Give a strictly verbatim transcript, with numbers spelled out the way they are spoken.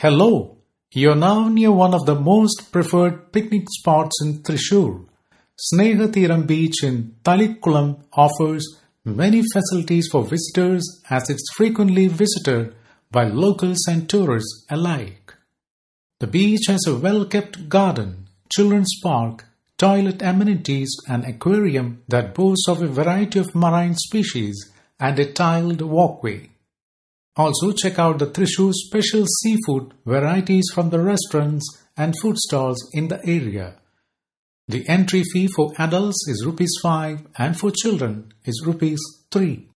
Hello, you're now near one of the most preferred picnic spots in Thrissur. Snehathiram Beach in Talikkulam offers many facilities for visitors as it's frequently visited by locals and tourists alike. The beach has a well-kept garden, children's park, toilet amenities and aquarium that boasts of a variety of marine species and a tiled walkway. Also check out the Thrissur special seafood varieties from the restaurants and food stalls in the area. The entry fee for adults is rupees five and for children is rupees three.